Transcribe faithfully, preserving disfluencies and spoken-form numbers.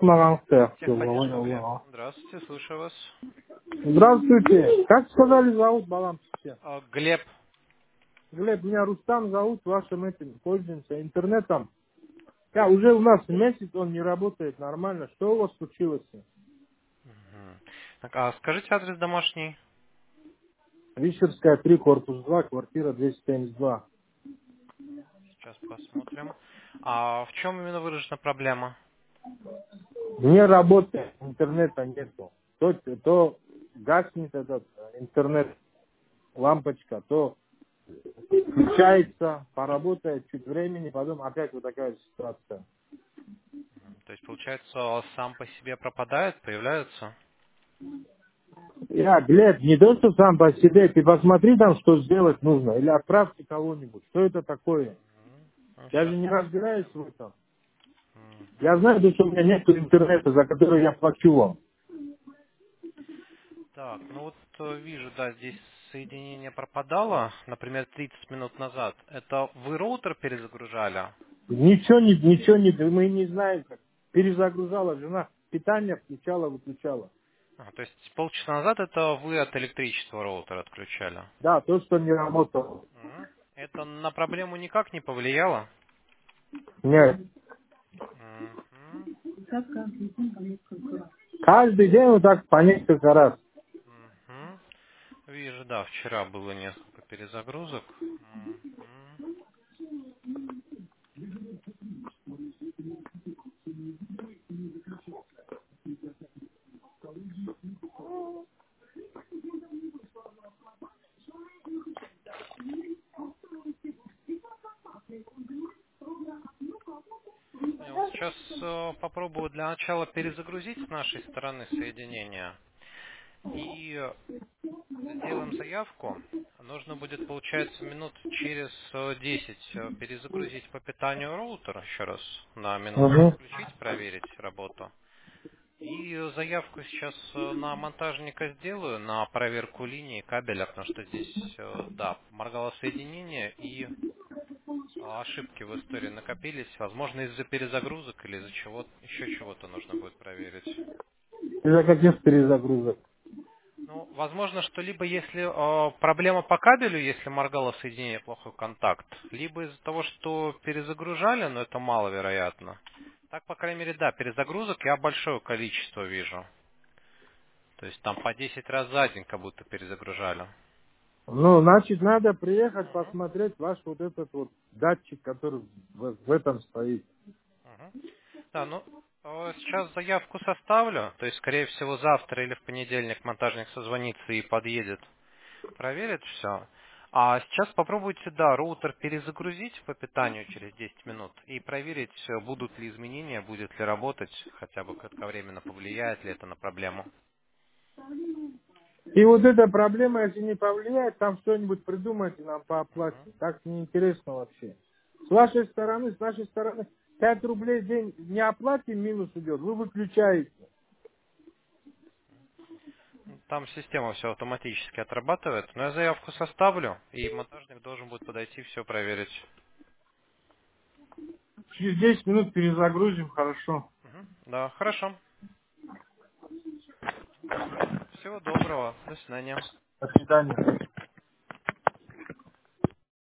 Маганская. Техподдержка. Здравствуйте, слушаю вас. Здравствуйте. Как сказали, зовут балам? А, Глеб. Глеб, меня Рустам зовут, вашим этим пользуемся интернетом. Я уже у нас месяц он не работает нормально. Что у вас случилось? Мгм. Так, а скажите адрес домашний. Вишерская, три, корпус два, квартира двести семьдесят два. Сейчас посмотрим. А в чем именно выражена проблема? Не работает, интернета нету. То, то гаснет этот э, интернет, лампочка, то включается, поработает чуть времени, потом опять вот такая ситуация. Мгм. То есть, получается, сам по себе пропадает, появляется? Я, Глеб, не то, что сам по себе, ты посмотри там, что сделать нужно, или отправьте кого-нибудь. Что это такое? Я Сейчас же не разбираюсь посмотрим. в этом. Я Мгм. знаю, что у меня нет интернета, за который я плачу вам. Так, ну вот э, вижу, да, здесь соединение пропадало, например, тридцать минут назад. Это вы роутер перезагружали? Ничего не, ничего не, мы не знаем, как. Перезагружала жена, питание включала, выключала. А, то есть полчаса назад это вы от электричества роутер отключали? Да, то, что не работало. Мгм. Это на проблему никак не повлияло? Нет. Мгм. Каждый день вот так по несколько раз. Мгм. Вижу, да, вчера было несколько перезагрузок. Мгм. Я вот сейчас э, попробую для начала перезагрузить с нашей стороны соединение. И э, сделаем заявку. Нужно будет, получается, минут через э, десять э, перезагрузить по питанию роутер еще раз на минутку, Угу. включить, проверить работу. И заявку сейчас э, на монтажника сделаю, на проверку линии кабеля, потому что здесь, э, да, моргало соединение и э, ошибки в истории накопились. Возможно, из-за перезагрузок или из-за чего еще чего-то нужно будет проверить. Из-за каких перезагрузок? Ну, возможно, что либо если э, проблема по кабелю, если моргало соединение, плохой контакт, либо из-за того, что перезагружали, но это маловероятно. Так, по крайней мере, да, перезагрузок я большое количество вижу. То есть там по десять раз за день как будто перезагружали. Ну, значит, надо приехать Мгм, посмотреть ваш вот этот вот датчик, который в, в этом стоит. мгм. Да, ну э, сейчас заявку составлю, то есть, скорее всего, завтра или в понедельник монтажник созвонится и подъедет, проверит все. А сейчас попробуйте, да, роутер перезагрузить по питанию через десять минут и проверить, э, будут ли изменения, будет ли работать, хотя бы кратковременно повлияет ли это на проблему. И вот эта проблема, если не повлияет, там что-нибудь придумайте нам по оплате. Мгм. Так неинтересно вообще. С вашей стороны, с нашей стороны, пять рублей в день не оплате минус идет, вы выключаете. Там система все автоматически отрабатывает, но я заявку составлю, и монтажник должен будет подойти все проверить. Через десять минут перезагрузим, хорошо. Мгм. Да, хорошо. Всего доброго. До свидания. До свидания.